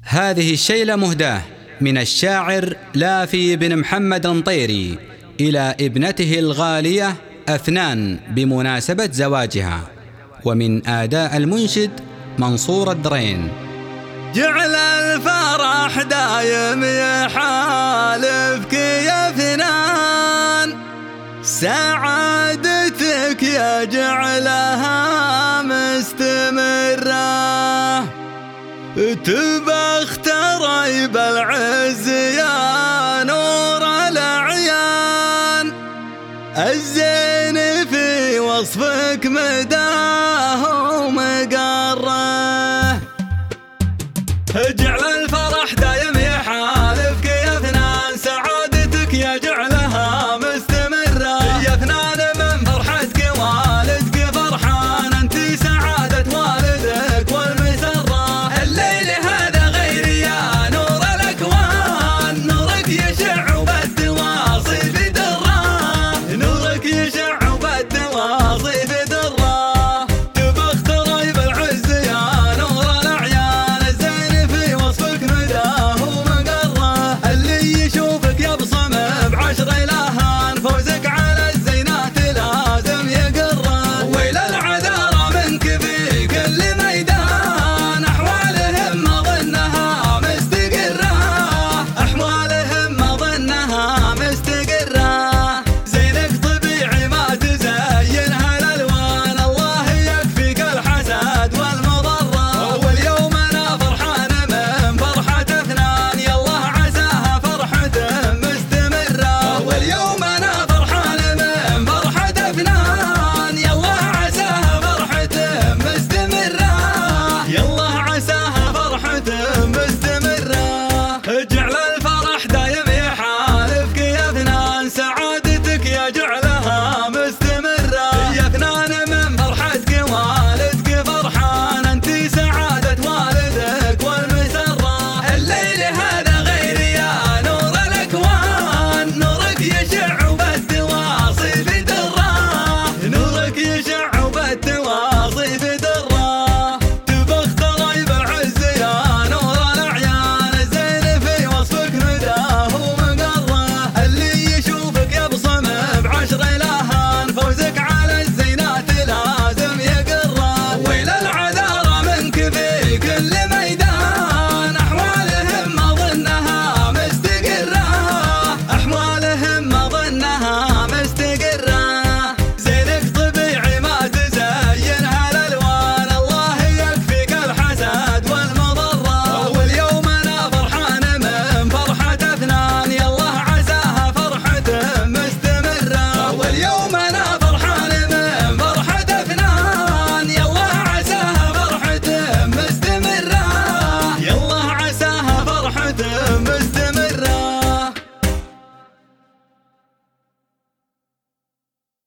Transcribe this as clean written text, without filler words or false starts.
هذه الشيلة مهداة من الشاعر لافي بن محمد النطيري إلى ابنته الغالية أفنان بمناسبة زواجها، ومن آداء المنشد منصور الدرين. جعل الفرح دايم يحالفك يا فنان، سعادتك يجعلها مستمرة، تبخت ريب العز يا نور الأعيان، الزين في وصفك مداه ومقره. جعل الفرح دايم